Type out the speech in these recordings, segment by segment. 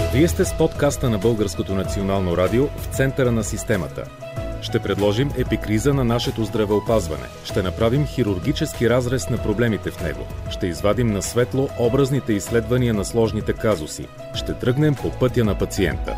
Вие сте с подкаста на Българското национално радио в центъра на системата. Ще предложим епикриза на нашето здравеопазване. Ще направим хирургически разрез на проблемите в него. Ще извадим на светло образните изследвания на сложните казуси. Ще тръгнем по пътя на пациента.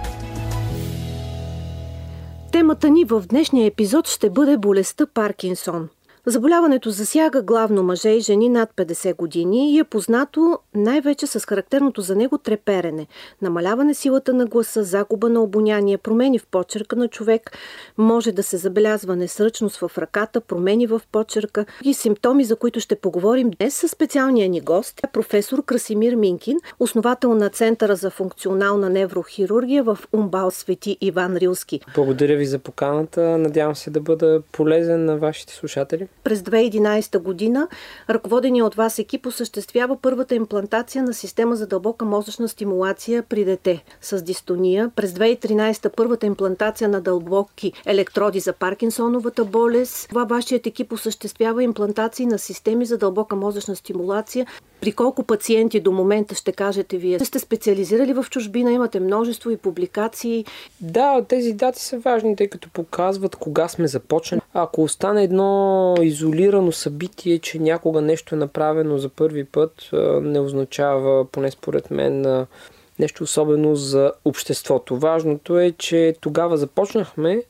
Темата ни в днешния епизод ще бъде болестта Паркинсон. Заболяването засяга главно мъже и жени над 50 години и е познато най-вече с характерното за него треперене, намаляване силата на гласа, загуба на обоняние, промени в почерка на човек, може да се забелязва несръчност в ръката, промени в почерка и симптоми, за които ще поговорим днес със специалния ни гост, професор Красимир Минкин, основател на Центъра за функционална неврохирургия в УМБАЛ Свети Иван Рилски. Благодаря ви за поканата. Надявам се да бъда полезен на вашите слушатели. През 2011 година ръководеният от вас екип осъществява първата имплантация на система за дълбока мозъчна стимулация при дете с дистония. През 2013 първата имплантация на дълбоки електроди за Паркинсоновата болест. Това вашият екип осъществява имплантации на системи за дълбока мозъчна стимулация. При колко пациенти до момента ще кажете вие? Сте специализирали в чужбина, имате множество и публикации. Да, тези дати са важни, тъй като показват кога сме започнали. Ако остане едно изолирано събитие, че някога нещо е направено за първи път, не означава, поне според мен, нещо особено за обществото. Важното е, че тогава започнахме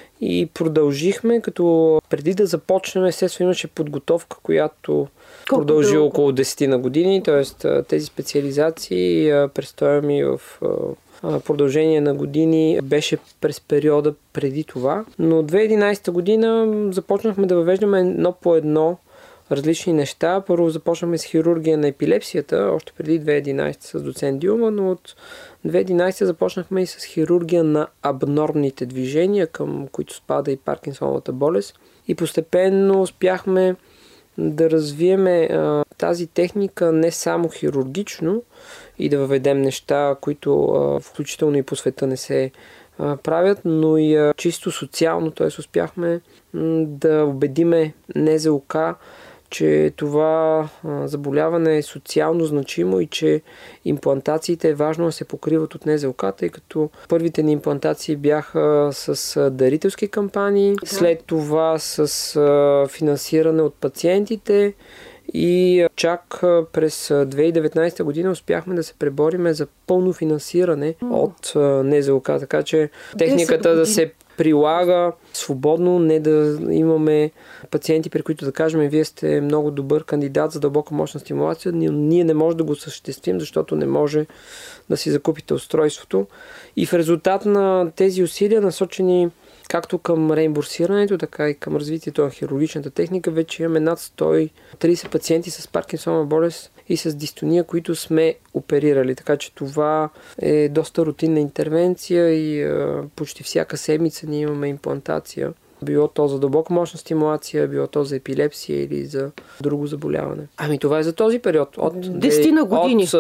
и продължихме, като преди да започнем, естествено имаше подготовка, която продължи около 10 на години, т.е. тези специализации, престоя ми в продължение на години беше през периода преди това. Но 2011 година започнахме да въвеждаме едно по едно различни неща. Първо започнахме с хирургия на епилепсията, още преди 2011 с доцент Дилма, но от 2011 започнахме и с хирургия на абнормните движения, към които спада и Паркинсоновата болест. И постепенно успяхме да развиеме тази техника не само хирургично и да въведем неща, които включително и по света не се правят, но и чисто социално, т.е. успяхме да убедиме НЗОК, че това заболяване е социално значимо и че имплантациите е важно да се покриват от НЗОК, тъй като първите ни имплантации бяха с дарителски кампании, след това с финансиране от пациентите и чак през 2019 година успяхме да се пребориме за пълно финансиране от НЗОК, така че техниката да се прилага свободно, не да имаме пациенти, при които да кажем, вие сте много добър кандидат за дълбока мощна стимулация, но ние не можем да го осъществим, защото не може да си закупите устройството. И в резултат на тези усилия, насочени както към реимбурсирането, така и към развитието на хирургичната техника, вече имаме над 130 пациенти с Паркинсонова болест и с дистония, които сме оперирали. Така че това е доста рутинна интервенция и почти всяка седмица ние имаме имплантация. Било то за дълбока мощна стимулация, било то за епилепсия или за друго заболяване. Ами това е за този период. От 10 години. От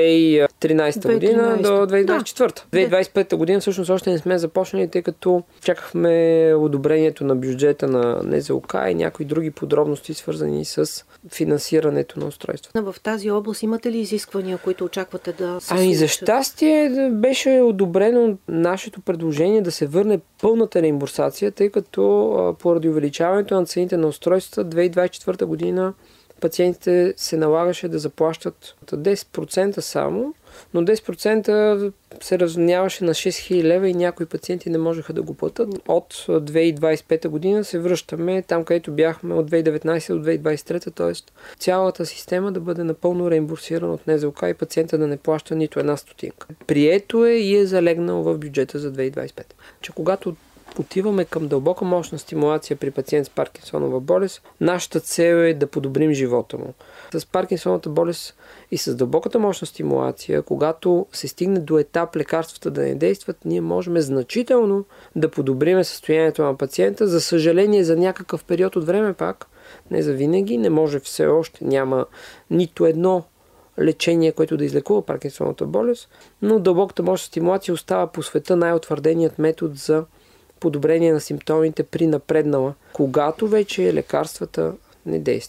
2013 година до 2024. Да. 2025 година всъщност още не сме започнали, тъй като чакахме одобрението на бюджета на НЗОК и някои други подробности, свързани с финансирането на устройствата. В тази област имате ли изисквания, които очаквате да се случат? За щастие беше одобрено нашето предложение да се върне пълната реимбурсация, тъй като поради увеличаването на цените на устройствата 2024 година пациентите се налагаше да заплащат 10% само, но 10% се равняваше на 6000 лева и някои пациенти не можеха да го платят. От 2025 година се връщаме там, където бяхме от 2019 до 2023, т.е. цялата система да бъде напълно реимбурсирана от НЗОК и пациента да не плаща нито една стотинка. Прието е и е залегнал в бюджета за 2025. Че когато отиваме към дълбока мощна стимулация при пациент с Паркинсонова болест, нашата цел е да подобрим живота му. С Паркинсоновата болест и с дълбоката мощна стимулация, когато се стигне до етап лекарствата да не действат, ние можем значително да подобрим състоянието на пациента. За съжаление, за някакъв период от време пак, не за винаги, не може все още, няма нито едно лечение, което да излекува Паркинсоновата болест, но дълбоката мощна стимулация остава по света най-утвърденият метод за подобрение на симптомите при напреднала, когато вече лекарствата не действат.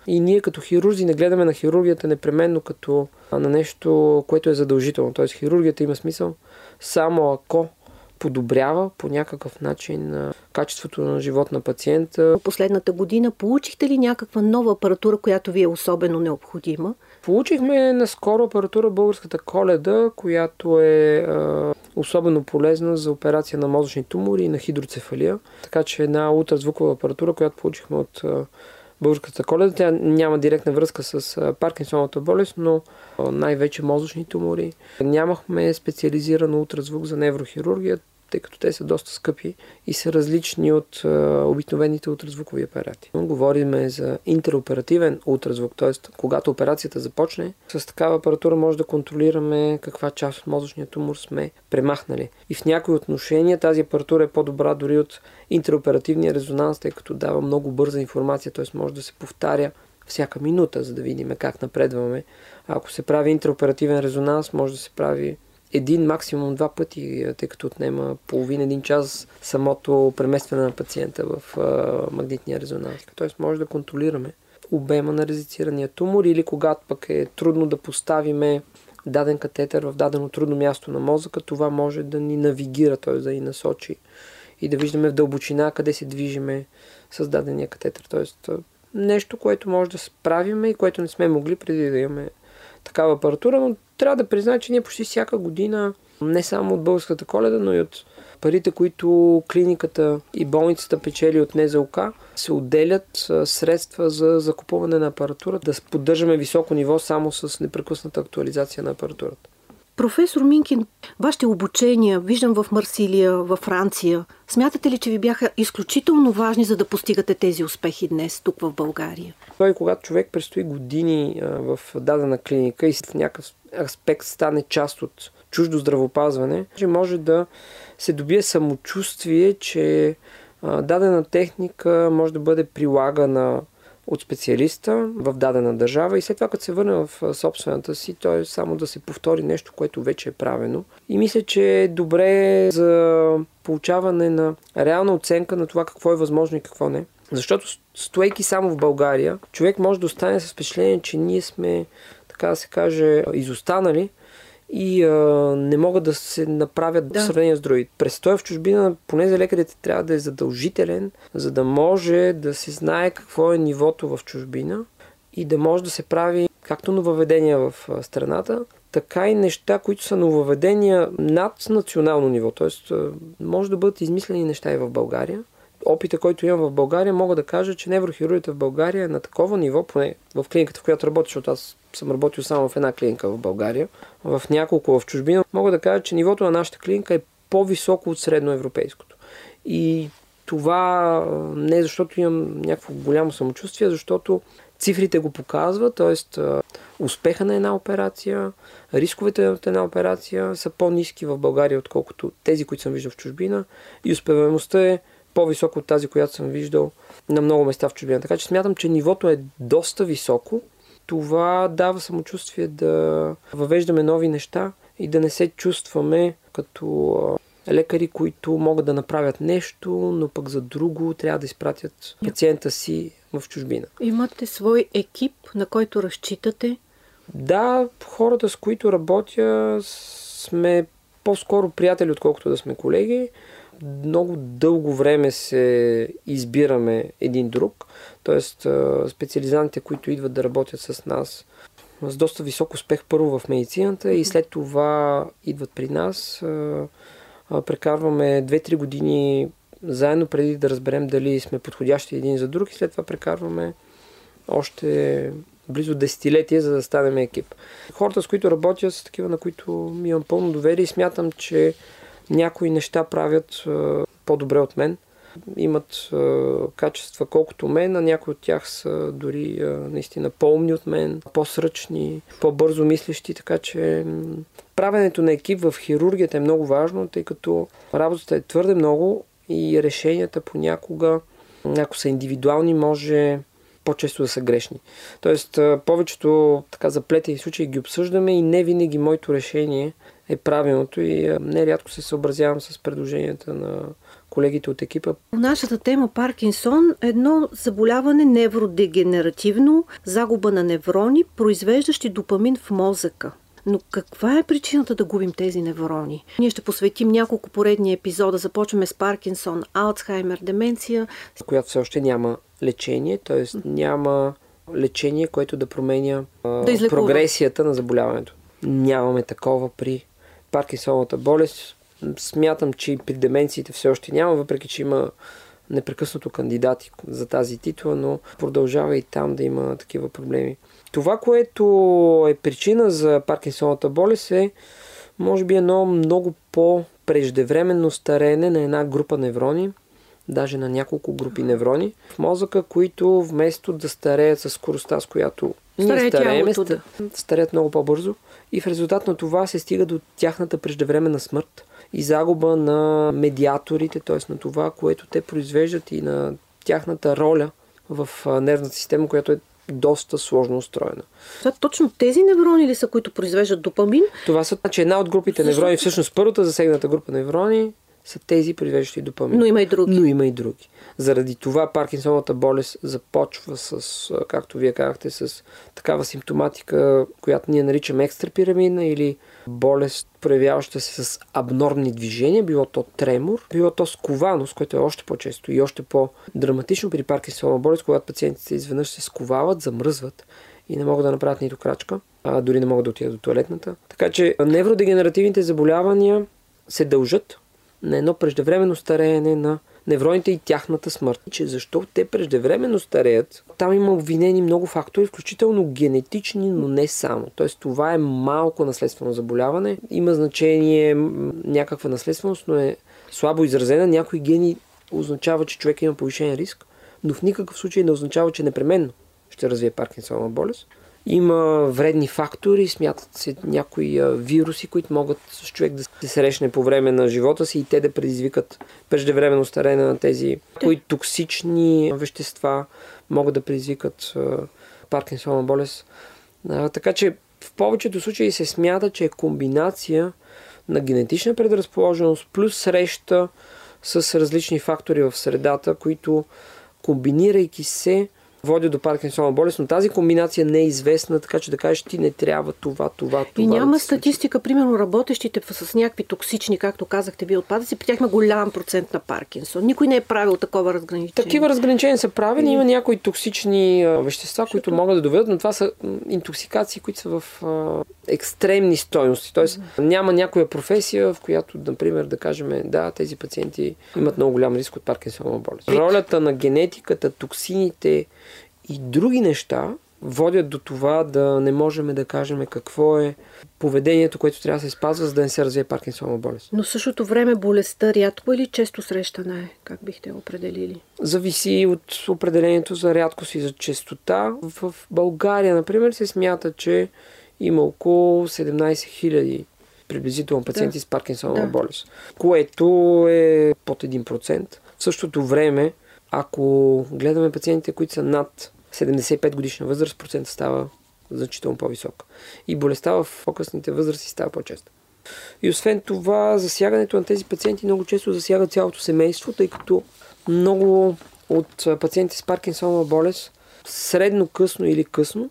И ние като хирурзи не гледаме на хирургията непременно като на нещо, което е задължително. Т.е. хирургията има смисъл само ако подобрява по някакъв начин качеството на живот на пациента. Последната година получихте ли някаква нова апаратура, която ви е особено необходима? Получихме наскоро апаратура Българската Коледа, която е особено полезна за операция на мозъчни тумори и на хидроцефалия. Така че една ултразвукова апаратура, която получихме от Българската Коледа. Тя няма директна връзка с Паркинсоновата болест, но най-вече мозъчни тумори. Нямахме специализиран ултразвук за неврохирургия, тъй като те са доста скъпи и са различни от обикновените ултразвукови апарати. Говорим за интероперативен ултразвук, т.е. когато операцията започне, с такава апаратура може да контролираме каква част от мозъчния тумор сме премахнали. И в някои отношения тази апаратура е по-добра дори от интероперативния резонанс, тъй като дава много бърза информация, т.е. може да се повтаря всяка минута, за да видим как напредваме. Ако се прави интероперативен резонанс, може да се прави един, максимум 2 пъти, тъй като отнема половин-1 час самото преместване на пациента в магнитния резонанс. Тоест може да контролираме обема на резицирания тумор или когато пък е трудно да поставиме даден катетър в дадено трудно място на мозъка, това може да ни навигира, т.е. да ни насочи и да виждаме в дълбочина къде се движиме с дадения катетър. Т.е. нещо, което може да справиме и което не сме могли преди да имаме такава апаратура, но трябва да призная, че ние почти всяка година, не само от Българската Коледа, но и от парите, които клиниката и болницата печели от НЗОК, се отделят средства за закупуване на апаратура, да поддържаме високо ниво само с непрекъсната актуализация на апаратурата. Професор Минкин, вашите обучения, виждам в Марсилия, във Франция, смятате ли, че ви бяха изключително важни, за да постигате тези успехи днес, тук в България? Той, когато човек престои години в дадена клиника и в някакъв аспект стане част от чуждо здравеопазване, може да се добие самочувствие, че дадена техника може да бъде прилагана от специалиста в дадена държава и след това, като се върне в собствената си, то е само да се повтори нещо, което вече е правено. И мисля, че е добре за получаване на реална оценка на това какво е възможно и какво не. Защото стоейки само в България, човек може да остане с впечатление, че ние сме, така да се каже, изостанали и не могат да се направят в сравнение с другите. Престоя в чужбина, поне за лекарите, трябва да е задължителен, за да може да се знае какво е нивото в чужбина и да може да се прави както нововведения в страната, така и неща, които са нововведения над национално ниво. Тоест, може да бъдат измислени неща и в България. Опита, който имам в България, мога да кажа, че неврохирургията в България е на такова ниво, поне в клиниката, в която работя, защото аз съм работил само в една клиника в България, в няколко в чужбина, мога да кажа, че нивото на нашата клиника е по-високо от средноевропейското. И това не защото имам някакво голямо самочувствие, защото цифрите го показват, т.е. успеха на една операция, рисковете от една операция са по-ниски в България, отколкото тези, които съм виждал в чужбина, и успеваемостта е по-високо от тази, която съм виждал на много места в чужбина. Така че смятам, че нивото е доста високо. Това дава самочувствие да въвеждаме нови неща и да не се чувстваме като лекари, които могат да направят нещо, но пък за друго трябва да изпратят пациента си в чужбина. Имате свой екип, на който разчитате? Да, хората, с които работя, сме по-скоро приятели, отколкото да сме колеги. Много дълго време се избираме един друг, т.е. специализантите, които идват да работят с нас с доста висок успех първо в медицината и след това идват при нас. Прекарваме 2-3 години заедно преди да разберем дали сме подходящи един за друг и след това прекарваме още близо десетилетие, за да станем екип. Хората, с които работя, са такива, на които имам пълно доверие и смятам, че някои неща правят по-добре от мен. Имат качества колкото мен, а някои от тях са дори наистина по-умни от мен, по-сръчни, по-бързо мислещи, така че правенето на екип в хирургията е много важно, тъй като работата е твърде много и решенията понякога, ако са индивидуални, може по-често да са грешни. Тоест, повечето така заплетени случаи ги обсъждаме и не винаги моето решение е правилното и нерядко се съобразявам с предложенията на колегите от екипа. Нашата тема Паркинсон е едно заболяване невродегенеративно, загуба на неврони, произвеждащи допамин в мозъка. Но каква е причината да губим тези неврони? Ние ще посветим няколко поредни епизода. Започваме с Паркинсон, Алцхаймер, деменция. Която все още няма лечение, т.е. няма лечение, което да променя прогресията на заболяването. Нямаме такова при Паркинсоновата болест. Смятам, че и при деменциите все още няма, въпреки че има непрекъснато кандидати за тази титла, но продължава и там да има такива проблеми. Това, което е причина за Паркинсоновата болест е, може би, едно много по-преждевременно стареене на една група неврони, даже на няколко групи неврони в мозъка, които вместо да стареят със скоростта, с която ние старееме, стареят много по-бързо и в резултат на това се стига до тяхната преждевременна смърт и загуба на медиаторите, т.е. на това, което те произвеждат и на тяхната роля в нервната система, която е доста сложно устроена. Това точно тези неврони ли са, които произвеждат допамин? Това са, че една от групите неврони, всъщност първата засегната група неврони, са тези, произвеждащи допамин. Но има и други. Заради това Паркинсоновата болест започва с, както вие казахте, с такава симптоматика, която ние наричаме екстрапирамидна или болест, проявяваща се с абнормни движения, било то тремор, било то скованост, което е още по-често и още по-драматично при Паркинсонова болест, когато пациентите изведнъж се сковават, замръзват и не могат да направят нито крачка, а дори не могат да отидат до тоалетната. Така че невродегенеративните заболявания се дължат на едно преждевременно стареене на невроните и тяхната смърт. Че защо те преждевременно стареят? Там има обвинени много фактори, включително генетични, но не само. Тоест това е малко наследствено заболяване. Има значение някаква наследственост, но е слабо изразена. Някои гени означава, че човек има повишен риск, но в никакъв случай не означава, че непременно ще развие Паркинсонова болест. Има вредни фактори, смятат се някои вируси, които могат с човек да се срещне по време на живота си и те да предизвикат преждевременно стареене на тези, кои токсични вещества могат да предизвикат Паркинсонова болест. Така че в повечето случаи се смята, че е комбинация на генетична предразположеност плюс среща с различни фактори в средата, които комбинирайки се води до Паркинсонова болест, но тази комбинация не е известна, така че да кажеш, ти не трябва това. И няма статистика, примерно работещите с някакви токсични, както казахте вие, отпадъци, при тях има голям процент на Паркинсон. Никой не е правил такова разграничение. Такива разграничения са правени, има някои токсични вещества, които могат да доведат, но това са интоксикации, които са в екстремни стойности. Тоест няма някоя професия, в която, например, да кажем, да, тези пациенти имат много голям риск от Паркинсонова болест. Ролята на генетиката, токсините и други неща водят до това да не можем да кажем какво е поведението, което трябва да се спазва, за да не се развие Паркинсонова болест. Но в същото време болестта рядко или често срещана е? Как бихте определили? Зависи от определението за рядкост и за честота. В България, например, се смята, че има около 17 000 приблизително пациенти с Паркинсонова болест, което е под 1%. В същото време, ако гледаме пациентите, които са над 75 годишна възраст, процентът става значително по-висок. И болестта в по-късните възрасти става по-често. И освен това, засягането на тези пациенти много често засяга цялото семейство, тъй като много от пациенти с Паркинсонова болест средно късно или късно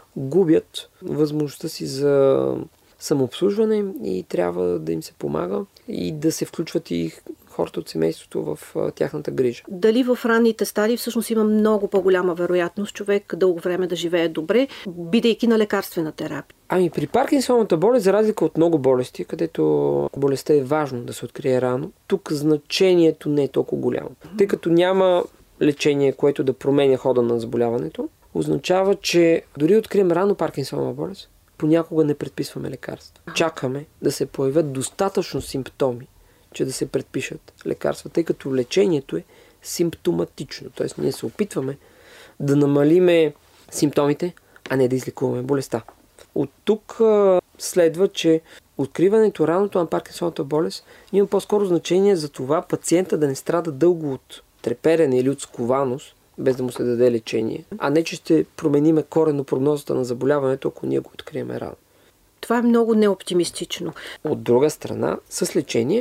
губят възможността си за самообслужване и трябва да им се помага и да се включват и хората от семейството в тяхната грижа. Дали в ранните стадии всъщност има много по-голяма вероятност човек дълго време да живее добре, бидейки на лекарствена терапия? Ами при Паркинсоновата болест, за разлика от много болести, където болестта е важно да се открие рано, тук значението не е толкова голямо. Тъй като няма лечение, което да променя хода на заболяването, означава, че дори открием рано Паркинсонова болест, понякога не предписваме лекарства. Чакаме да се появят достатъчно симптоми, че да се предпишат лекарства, тъй като лечението е симптоматично. Т.е. ние се опитваме да намалиме симптомите, а не да излекуваме болестта. От тук следва, че откриването раното на Паркинсоновата болест има по-скоро значение за това пациента да не страда дълго от треперене или от скованост, без да му се даде лечение, а не че ще промениме коренно прогнозата на заболяването, ако ние го открием рано. Това е много неоптимистично. От друга страна, с лечение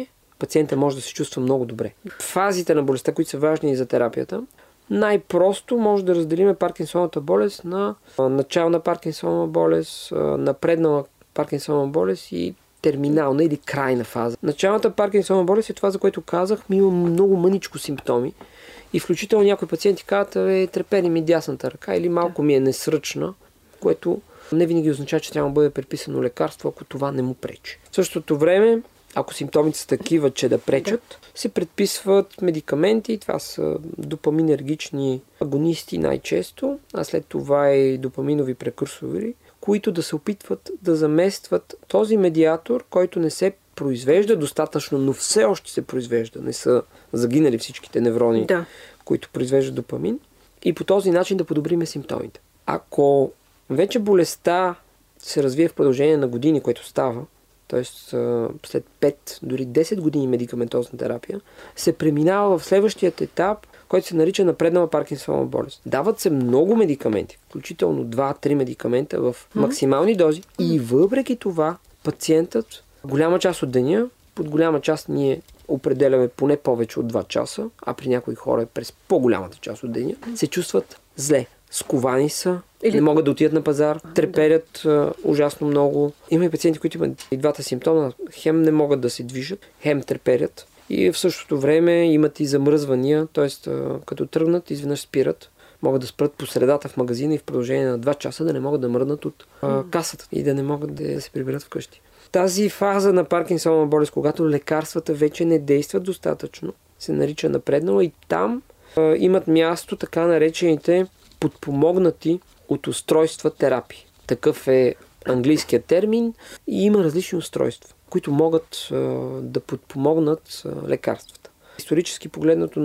пациента може да се чувства много добре. Фазите на болестта, които са важни за терапията, най-просто може да разделим Паркинсоновата болест на начална Паркинсонова болест, напреднала Паркинсонова болест и терминална или крайна фаза. Началната Паркинсонова болест е това, за което казах, има много мъничко симптоми и включително някои пациенти казват, трепери ми дясната ръка или малко ми е несръчна, което не винаги означава, че трябва да бъде предписано лекарство, ако това не му пречи. В същото време, ако симптомите са такива, че да пречат, се предписват медикаменти. Това са допаминергични агонисти най-често, а след това и допаминови прекурсори, които да се опитват да заместват този медиатор, който не се произвежда достатъчно, но все още се произвежда. Не са загинали всичките неврони, които произвеждат допамин. И по този начин да подобриме симптомите. Ако вече болестта се развие в продължение на години, което става, т.е. след 5, дори 10 години медикаментозна терапия, се преминава в следващият етап, който се нарича напреднала Паркинсонова болест. Дават се много медикаменти, включително 2-3 медикамента в максимални дози и въпреки това пациентът голяма част от деня, под голяма част ние определяме поне повече от 2 часа, а при някои хора през по-голямата част от деня, се чувстват зле. Сковани са, не могат да отидат на пазар, треперят ужасно много. Има и пациенти, които имат и двата симптома. Хем не могат да се движат, хем треперят. И в същото време имат и замръзвания, т.е. като тръгнат, изведнъж спират. Могат да спрат по средата в магазина и в продължение на 2 часа да не могат да мръднат от касата и да не могат да се приберат вкъщи. Тази фаза на Паркинсонова болест, когато лекарствата вече не действат достатъчно, се нарича напреднала и там имат място така наречените подпомогнати от устройства терапии. Такъв е английският термин и има различни устройства, които могат да подпомогнат лекарствата. Исторически погледнато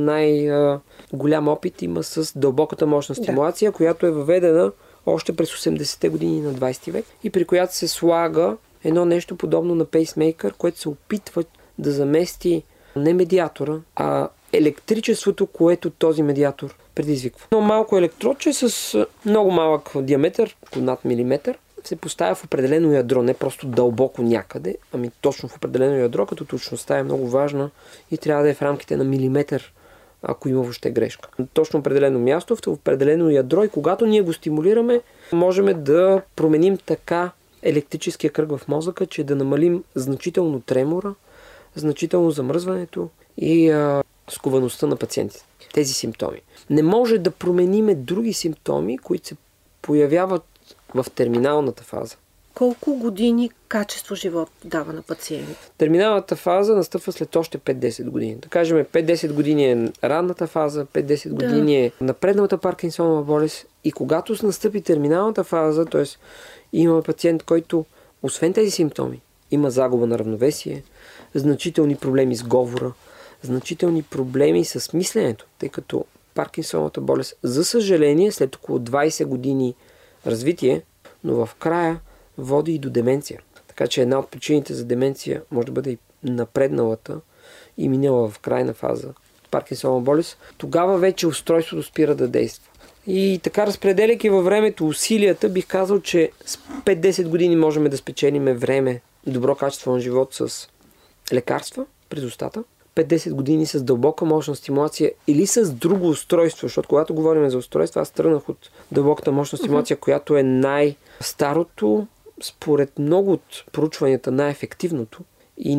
най-голям опит има с дълбоката мощна стимулация, която е въведена още през 80-те години на 20 век и при която се слага едно нещо подобно на пейсмейкър, което се опитва да замести не медиатора, а електричеството, което този медиатор предизвиква. Но малко електродче с много малък диаметър, над милиметър, се поставя в определено ядро, не просто дълбоко някъде, ами точно в определено ядро, като точността е много важна и трябва да е в рамките на милиметър, ако има въобще грешка. Точно определено място, в определено ядро и когато ние го стимулираме, можем да променим така електрическия кръг в мозъка, че да намалим значително тремора, значително замръзването и сковаността на пациентите. Тези симптоми. Не може да промениме други симптоми, които се появяват в терминалната фаза. Колко години качество живот дава на пациент? Терминалната фаза настъпва след още 5-10 години. Да кажем, 5-10 години е ранната фаза, 5-10 години е напредналата Паркинсонова болест и когато настъпи терминалната фаза, т.е. има пациент, който освен тези симптоми има загуба на равновесие, значителни проблеми с говора, значителни проблеми с мисленето, тъй като Паркинсоновата болест, за съжаление, след около 20 години развитие, но в края води и до деменция. Така че една от причините за деменция може да бъде и напредналата и минала в крайна фаза Паркинсонова болест. Тогава вече устройството спира да действа. И така, разпределяйки във времето усилията, бих казал, че с 5-10 години можем да спечелиме време и добро качество на живот с лекарства през устата, 5-10 години с дълбока мощна стимулация или с друго устройство, защото когато говорим за устройство, аз тръгнах от дълбоката мощна стимулация, която е най-старото, според много от проучванията най-ефективното и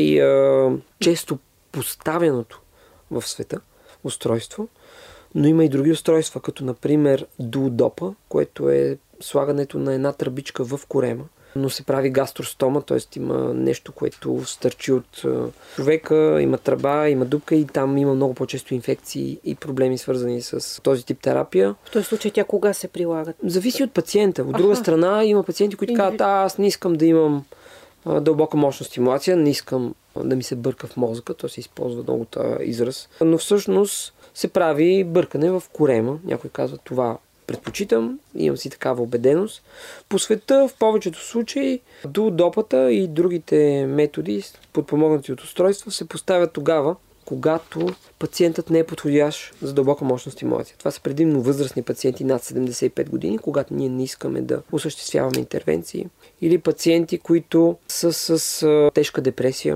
най-често поставеното в света устройство. Но има и други устройства, като например дуодопа, което е слагането на една тръбичка в корема, но се прави гастростома, т.е. има нещо, което стърчи от човека, има тръба, има дупка и там има много по-често инфекции и проблеми свързани с този тип терапия. В този случай тя кога се прилагат? Зависи от пациента. От друга страна има пациенти, които казват, аз не искам да имам дълбока мощна стимулация, не искам да ми се бърка в мозъка, то се използва много този израз, но всъщност се прави бъркане в корема. Някой казва, това предпочитам, имам си такава убеденост. По света в повечето случаи дуодопата и другите методи, подпомогнати от устройства, се поставят тогава, когато пациентът не е подходящ за дълбока мощна стимулация. Това са предимно възрастни пациенти над 75 години, когато ние не искаме да осъществяваме интервенции. Или пациенти, които са с тежка депресия,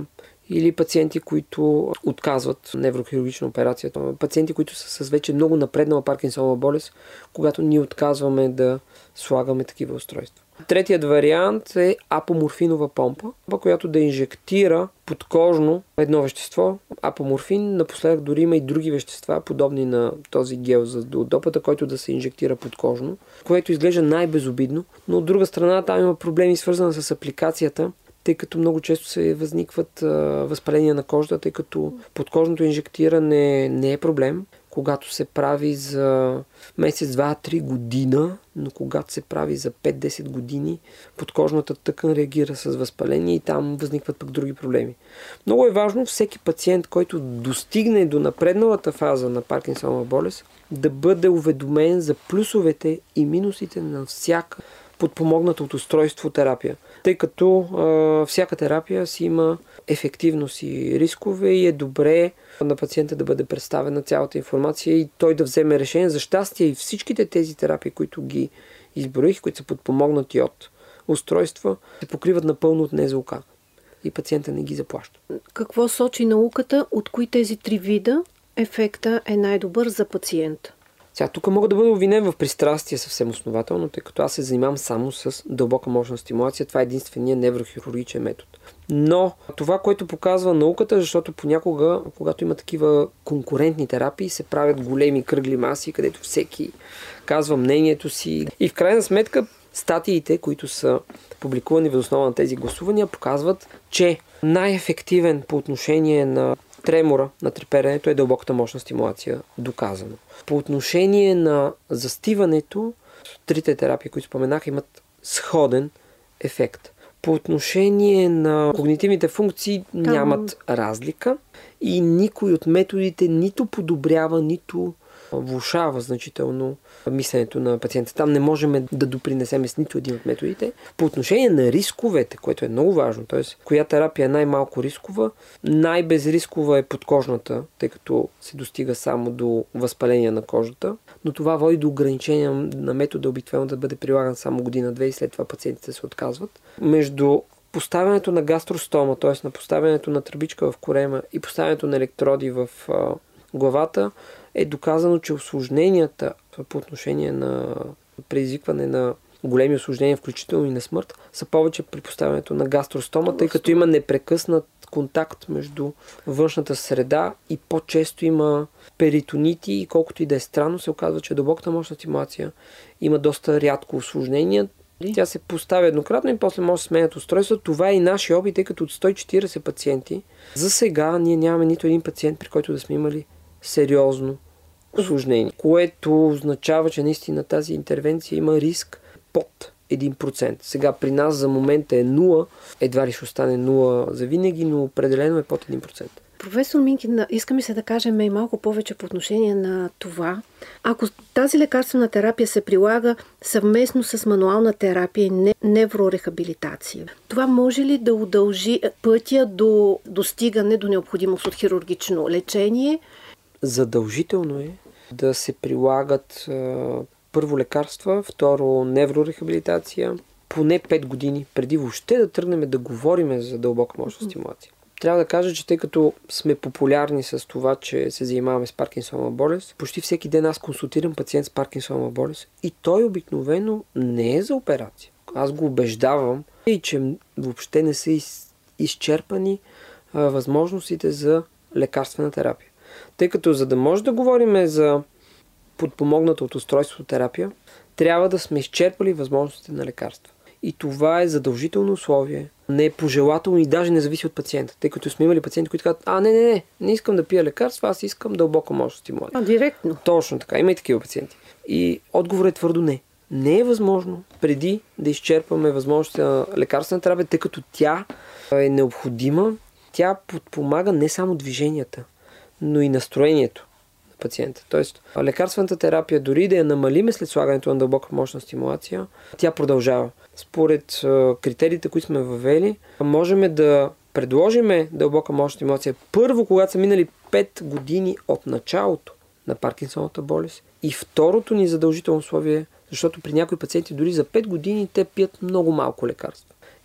или пациенти, които отказват неврохирургична операция. Пациенти, които са с вече много напреднала Паркинсонова болест, когато ние отказваме да слагаме такива устройства. Третият вариант е апоморфинова помпа, която да инжектира подкожно едно вещество, апоморфин. Напоследък дори има и други вещества, подобни на този гел за допата, който да се инжектира подкожно, което изглежда най-безобидно, но от друга страна там има проблеми свързани с апликацията, тъй като много често се възникват възпаления на кожата, тъй като подкожното инжектиране не е проблем, когато се прави за месец, 2-3 година, но когато се прави за 5-10 години, подкожната тъкан реагира с възпаление и там възникват пък други проблеми. Много е важно всеки пациент, който достигне до напредналата фаза на Паркинсонова болест, да бъде уведомен за плюсовете и минусите на всяка подпомогната от устройство терапия. Тъй като всяка терапия си има ефективност и рискове и е добре на пациента да бъде представена цялата информация и той да вземе решение. За щастие и всичките тези терапии, които ги изброих, които са подпомогнати от устройства, се покриват напълно от НЗОК и пациента не ги заплаща. Какво сочи науката, от кои тези 3 вида ефекта е най-добър за пациента? Сега, тук мога да бъда обвинен в пристрастие съвсем основателно, тъй като аз се занимавам само с дълбока мощна стимулация. Това е единствения неврохирургичен метод. Но това, което показва науката, защото понякога, когато има такива конкурентни терапии, се правят големи кръгли маси, където всеки казва мнението си. И в крайна сметка статиите, които са публикувани въз основа на тези гласувания, показват, че най-ефективен по отношение на тремора, на треперенето е дълбоката мощна стимулация, доказано. По отношение на застиването, трите терапии, които споменах, имат сходен ефект. По отношение на когнитивните функции нямат разлика и никой от методите нито подобрява, нито влошава значително мисленето на пациента. Там не можем да допринесем с нито един от методите. По отношение на рисковете, което е много важно, т.е. коя терапия е най-малко рискова, най-безрискова е подкожната, тъй като се достига само до възпаление на кожата, но това води до ограничения на метода обикновено да бъде прилаган само година-две и след това пациентите се отказват. Между поставянето на гастростома, т.е. на поставянето на тръбичка в корема и поставянето на електроди в главата, е доказано, че усложненията по отношение на предизвикване на големи усложнения, включително и на смърт, са повече при поставянето на гастростома, тъй като има непрекъснат контакт между външната среда и по-често има перитонити и колкото и да е странно, се оказва, че дълбоката мощна стимулация има доста рядко усложнения. Тя се поставя еднократно и после може да сменят устройство. Това е и нашия опит, тъй като от 140 пациенти, за сега ние нямаме нито един пациент, при който да сме имали сериозно усложнение, което означава, че наистина тази интервенция има риск под 1%. Сега при нас за момента е 0, едва ли ще остане 0 за винаги, но определено е под 1%. Професор Минкин, иска ми се да кажем и малко повече по отношение на това. Ако тази лекарствена терапия се прилага съвместно с мануална терапия и неврорехабилитация, това може ли да удължи пътя до достигане до необходимост от хирургично лечение? Задължително е да се прилагат първо лекарства, второ неврорехабилитация, поне 5 години преди въобще да тръгнем да говорим за дълбока мощна стимулация. Трябва да кажа, че тъй като сме популярни с това, че се занимаваме с Паркинсонова болест, почти всеки ден аз консултирам пациент с Паркинсонова болест и той обикновено не е за операция. Аз го убеждавам и че въобще не са изчерпани възможностите за лекарствена терапия. Тъй като за да може да говорим за подпомогната от устройството терапия, трябва да сме изчерпали възможностите на лекарства. И това е задължително условие. Не е пожелателно и даже не зависи от пациента. Тъй като сме имали пациенти, които казват, не искам да пия лекарства, аз искам дълбока мощна стимулация. Директно. Точно така. Има и такива пациенти. И отговорът е твърдо не. Не е възможно преди да изчерпаме възможностите на лекарствена терапия, тъй като тя е необходима. Тя подпомага не само движенията, но и настроението на пациента. Тоест, лекарствената терапия, дори да я намалиме след слагането на дълбока мощна стимулация, тя продължава. Според критериите, които сме въвели, можем да предложим дълбока мощна стимулация първо, когато са минали 5 години от началото на Паркинсоновата болест. И второто ни задължително условие, защото при някои пациенти дори за 5 години те пият много малко лекарства.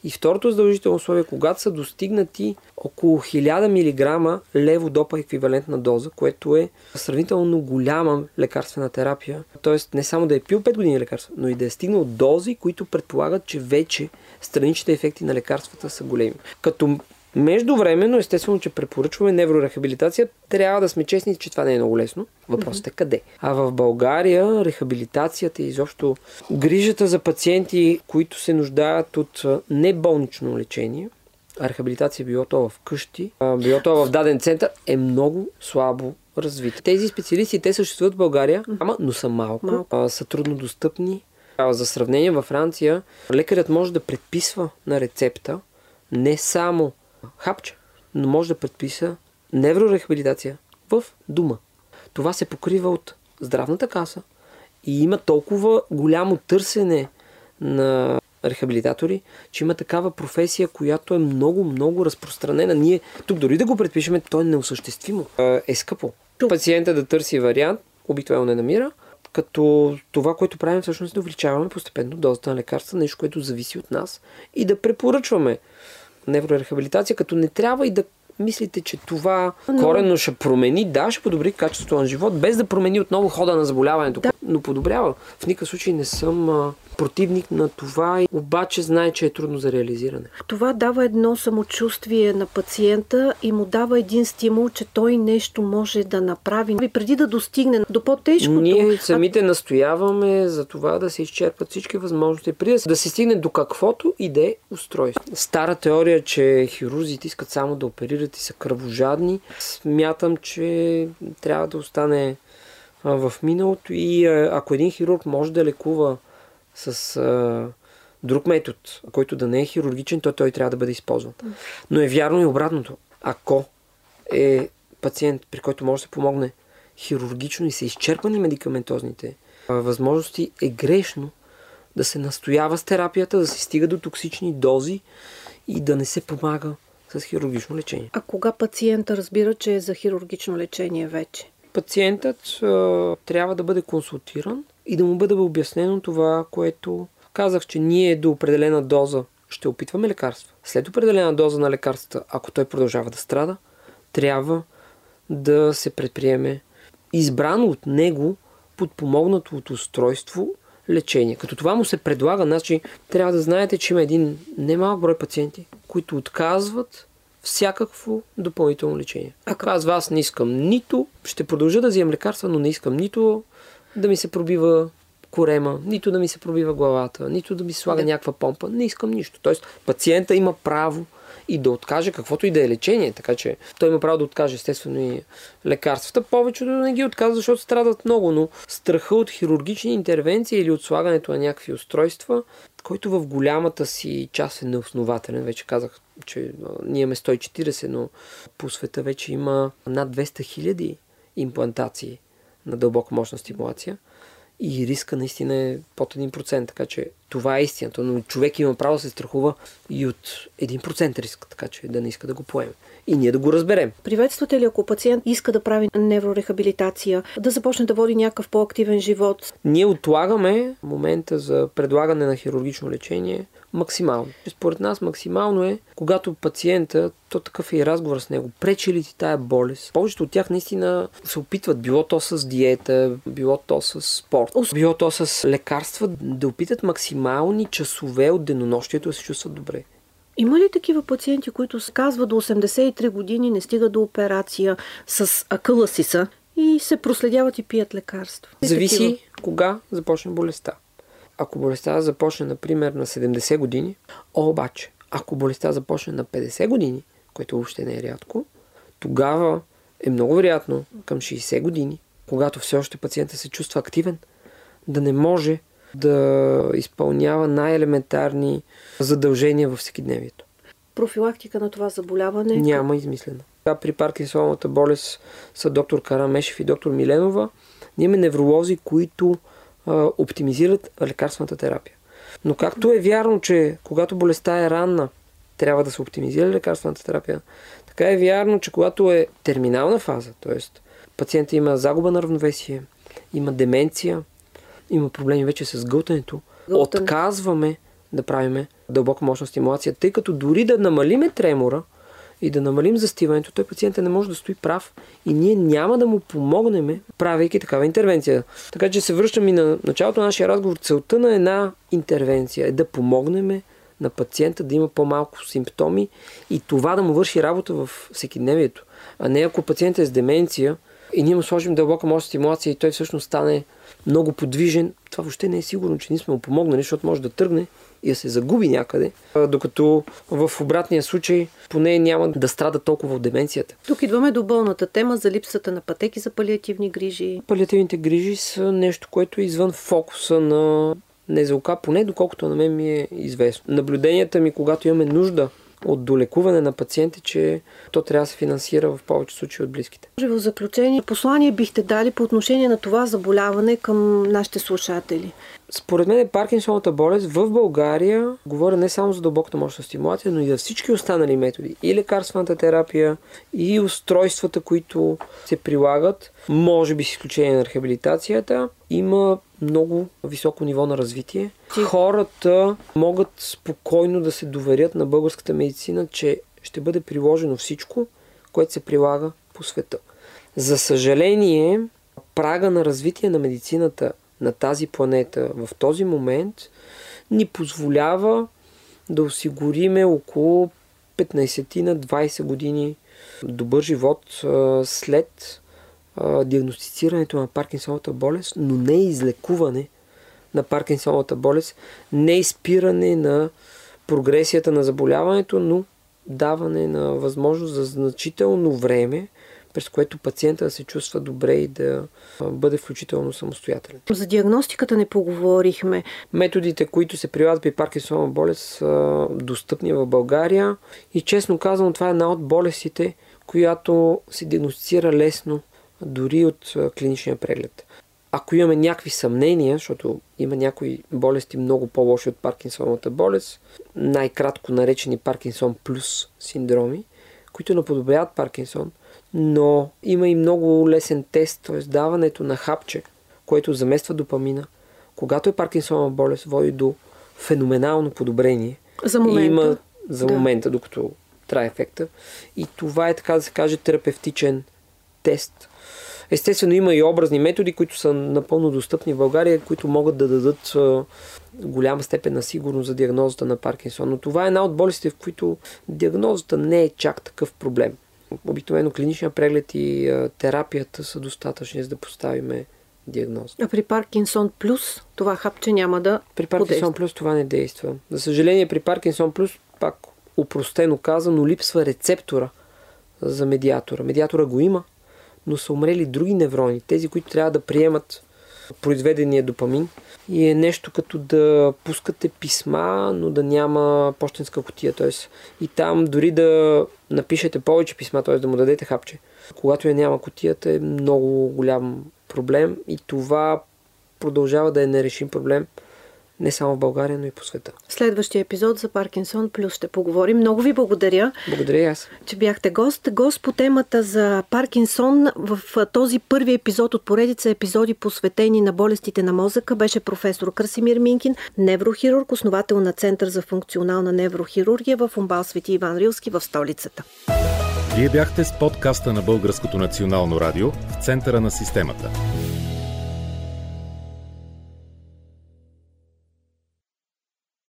И второто задължително условие, когато са достигнати около 1000 мг леводопа еквивалентна доза, което е сравнително голяма лекарствена терапия. Тоест не само да е пил 5 години лекарства, но и да е стигнал дози, които предполагат, че вече страничните ефекти на лекарствата са големи. Като междувременно, естествено, че препоръчваме неврорехабилитация, трябва да сме честни, че това не е много лесно. Въпросът е къде. А в България рехабилитацията и изобщо грижата за пациенти, които се нуждаят от неболнично лечение, а рехабилитация било то в къщи, било то в даден център, е много слабо развита. Тези специалисти, те съществуват в България, но са малко. Са трудно достъпни. За сравнение, във Франция лекарят може да предписва на рецепта не само хапче, но може да предписа неврорехабилитация в дома. Това се покрива от здравната каса и има толкова голямо търсене на рехабилитатори, че има такава професия, която е много, много разпространена. Ние тук дори да го предпишеме, то е неосъществимо. Е скъпо. Пациента да търси вариант, обикновено не намира, като това, което правим всъщност да увеличаваме постепенно дозата на лекарства, нещо, което зависи от нас и да препоръчваме неврорехабилитация, като не трябва и да мислите, че това коренно ще промени, ще подобри качеството на живот, без да промени отново хода на заболяването, но подобрява. В никакъв случай не съм противник на това, обаче знае, че е трудно за реализиране. Това дава едно самочувствие на пациента и му дава един стимул, че той нещо може да направи. И преди да достигне до по-тежкото... Ние самите настояваме за това да се изчерпат всички възможности, преди да се стигне до каквото и да е устройство. Стара теория, че хирурзите искат само да оперират и са кръвожадни, смятам, че трябва да остане в миналото и ако един хирург може да лекува с друг метод, който да не е хирургичен, то той трябва да бъде използван. Но е вярно и обратното. Ако е пациент, при който може да се помогне хирургично и са изчерпани медикаментозните възможности, е грешно да се настоява с терапията, да се стига до токсични дози и да не се помага с хирургично лечение. А кога пациента разбира, че е за хирургично лечение вече? Пациентът трябва да бъде консултиран и да му бъде обяснено това, което казах, че ние до определена доза ще опитваме лекарства. След определена доза на лекарствата, ако той продължава да страда, трябва да се предприеме избрано от него подпомогнато от устройство лечение. Като това му се предлага, значи трябва да знаете, че има един немалък брой пациенти, които отказват всякакво допълнително лечение. Казва, аз не искам нито, ще продължа да вземам лекарства, но не искам нито да ми се пробива корема, нито да ми се пробива главата, нито да ми се слага някаква помпа. Не искам нищо. Тоест, пациента има право и да откаже каквото и да е лечение. Така че той има право да откаже естествено и лекарствата. Повечето да не ги отказва, защото страдат много, но страха от хирургични интервенции или от слагането на някакви устройства, който в голямата си част е неоснователен. Вече казах, че ние имаме 140, но по света вече има над 200 000 имплантации на дълбока мощна стимулация. И риска наистина е под 1%, така че това е истината. Но човек има право да се страхува и от 1% риск, така че да не иска да го поеме. И ние да го разберем. Приветствате ли, ако пациент иска да прави неврорехабилитация, да започне да води някакъв по-активен живот? Ние отлагаме момента за предлагане на хирургично лечение максимално. Според нас максимално е, когато пациента, то такъв е и разговор с него, пречи ли ти тая болест. Повечето от тях наистина се опитват, било то с диета, било то с спорт, било то с лекарства, да опитат максимални часове от денонощието да се чувстват добре. Има ли такива пациенти, които се казват до 83 години, не стига до операция, с акъла си са и се проследяват и пият лекарства? Зависи кога започне болестта. Ако болестта започне, например, на 70 години, обаче, ако болестта започне на 50 години, което въобще не е рядко, тогава е много вероятно към 60 години, когато все още пациента се чувства активен, да не може да изпълнява най-елементарни задължения във всекидневието. Профилактика на това заболяване? Няма измислена. При паркинсоновата болест са доктор Карамешев и доктор Миленова. Ние имаме невролози, които оптимизират лекарствената терапия. Но както е вярно, че когато болестта е ранна, трябва да се оптимизира лекарствената терапия, така е вярно, че когато е терминална фаза, т.е. пациентът има загуба на равновесие, има деменция, има проблеми вече с гълтането, отказваме да правим дълбока мощна стимулация, тъй като дори да намалиме тремора и да намалим застиването, той пациентът не може да стои прав и ние няма да му помогнем, правейки такава интервенция. Така че се връщам и на началото на нашия разговор. Целта на една интервенция е да помогнем на пациента да има по-малко симптоми и това да му върши работа в всекидневието. А не ако пациентът е с деменция и ние му сложим дълбока мощна стимулация и той всъщност стане много подвижен, това въобще не е сигурно, че ние сме му помогнали, защото може да тръгне и да се загуби някъде, докато в обратния случай поне няма да страда толкова от деменцията. Тук идваме до болната тема за липсата на пътеки за палиативни грижи. Палиативните грижи са нещо, което е извън фокуса на НЗОК, поне доколкото на мен ми е известно. Наблюденията ми, когато имаме нужда от долекуване на пациенти, че то трябва да се финансира в повече случаи от близките. В заключение, послание бихте дали по отношение на това заболяване към нашите слушатели? Според мен Паркинсоновата болест в България, говоря не само за дълбоката мощна стимулация, но и за всички останали методи. И лекарствената терапия, и устройствата, които се прилагат, може би с изключение на рехабилитацията, има много високо ниво на развитие. Хората могат спокойно да се доверят на българската медицина, че ще бъде приложено всичко, което се прилага по света. За съжаление, прага на развитие на медицината на тази планета в този момент ни позволява да осигуриме около 15-20 години добър живот след диагностицирането на Паркинсоновата болест, но не излекуване на Паркинсоновата болест, не изпиране на прогресията на заболяването, но даване на възможност за значително време, през което пациента да се чувства добре и да бъде включително самостоятелен. За диагностиката не поговорихме. Методите, които се прилагат при Паркинсонова болест, са достъпни в България и честно казвам, това е една от болестите, която се диагностицира лесно дори от клиничния преглед. Ако имаме някакви съмнения, защото има някои болести много по-лоши от Паркинсоновата болест, най-кратко наречени Паркинсон плюс синдроми, които наподобяват Паркинсон, но има и много лесен тест, т.е. даването на хапче, което замества допамина, когато е Паркинсонова болест, води до феноменално подобрение. За момента. Момента, докато трае ефекта. И това е, така да се каже, терапевтичен тест. Естествено, има и образни методи, които са напълно достъпни в България, които могат да дадат голяма степен на сигурност за диагнозата на Паркинсон. Но това е една от болестите, в които диагнозата не е чак такъв проблем. Обикновено клиничния преглед и терапията са достатъчни, за да поставим диагноза. А при Паркинсон плюс това хапче няма да При Паркинсон плюс това не действа. За съжаление, при Паркинсон плюс, пак упростено казано, липсва рецептора за медиатора. Медиатора го има, но са умрели други неврони, тези, които трябва да приемат произведения допамин. И е нещо като да пускате писма, но да няма пощенска кутия. Т.е. и там дори да напишете повече писма, т.е. да му дадете хапче. Когато я няма кутията, е много голям проблем и това продължава да е нерешим проблем не само в България, но и по света. Следващия епизод за Паркинсон плюс ще поговорим. Много ви благодаря. Благодаря и аз. Че бяхте гост. Гост по темата за Паркинсон в този първи епизод от поредица епизоди, посветени на болестите на мозъка, беше професор Красимир Минкин, неврохирург, основател на Център за функционална неврохирургия в УМБАЛ Свети Иван Рилски в столицата. Вие бяхте с подкаста на Българското национално радио в центъра на системата.